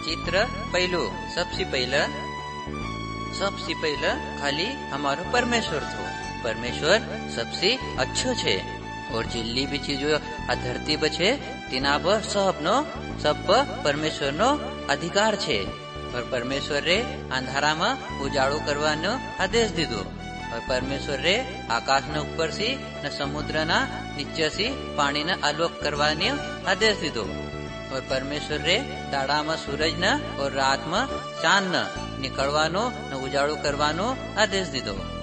चित्र पहलू सबसे पहला खाली हमारो परमेश्वर थो। परमेश्वर सबसे अच्छो छे और जिल्ली भी चीजों आ धरती पर छे तेना पर सब पर परमेश्वर नो अधिकार छे। और परमेश्वर रे अंधारा में उजाड़ो करवानो आदेश दीधो और परमेश्वर रे आकाश न ऊपर सी न समुद्र ना नीचे सी पानी न आलोक करवाने आदेश दीधो और परमेश्वर रे दाड़ा में सूरज न और रात में चांद न निकलवानो न उजाड़ो करवानो आदेश दीधो।